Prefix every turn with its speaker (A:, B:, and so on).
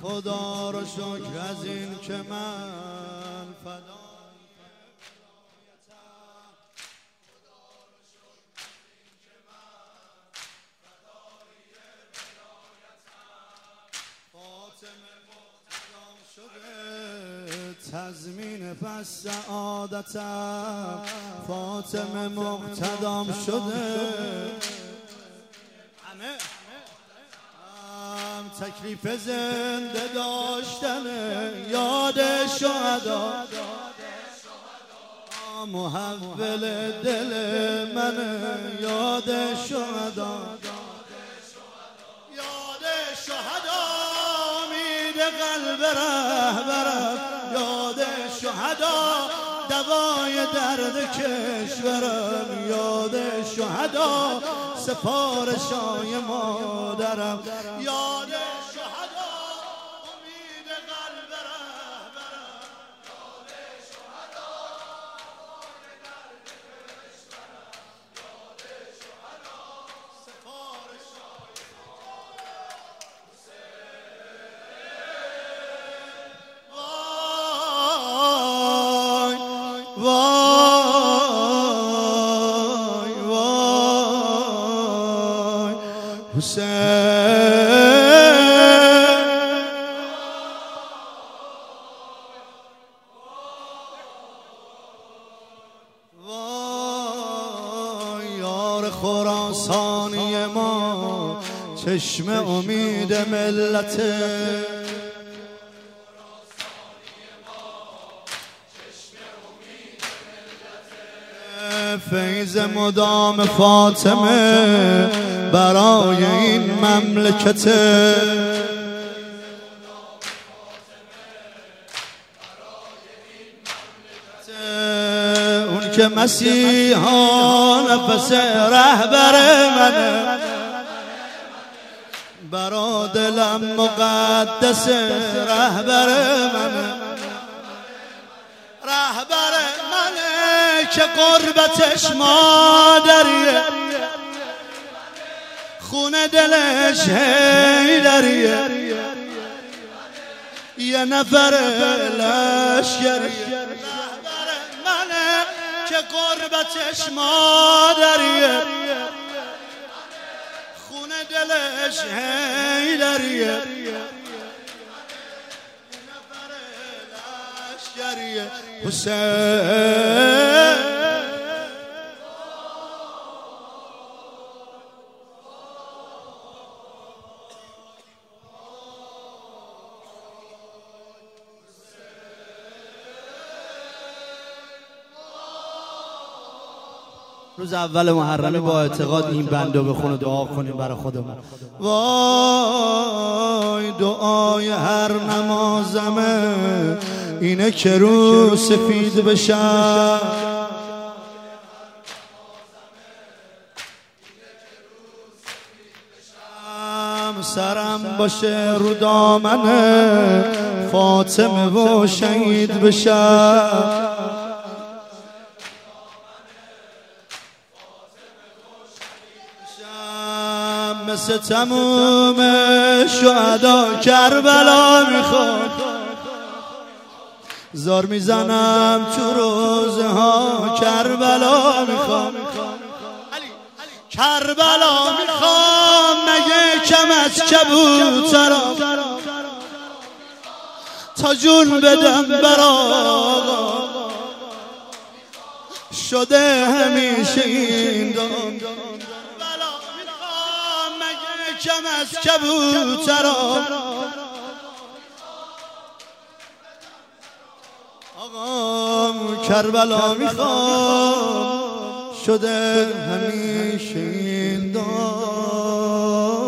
A: خدا رو شکر از این که من فدای تضمین پس سعادتم فاطمه مقتدام شده همه تکلیف زنده داشتن یاد شهدا محول دل من یاد شهدا یاد شهدا امید قلب رهبرم یاد شهدا دوای درد کشورم یاد شهدا سفارشای مادرم یاد شهدا امید قلب رهبرم یاد شهدا دوای درد کشورم یاد شهدا سفارشای یار خراسانی ما چشم امید ملته فیض مدام فاطمه برای این مملکت اون که مسیحا نفس رهبر منه برا دلم مقدس رهبر منه رهبر منه که قربتش مادریه خونه دلش هیدریه یه نفر لشکریه رهبر منه که قربتش مادریه خونه دلش هیدریه یه نفر لشکریه حسین روز اول محرمه با اعتقاد این بندو بخون و دعا کنیم برای خودمون. وای دعای هر نمازمه اینه که رو سفید بشم سرم باشه رو دامنه فاطمه و شهید بشم مثل تموم شهدا کربلا میخواد زار میزنم تو روزه ها کربلا میخوام کربلا میخوام مگه کم از کبوترم تا جون بدم برا شده همیشه این دام کم از کبوترم آقام کربلا میخوام شده همیشه این دام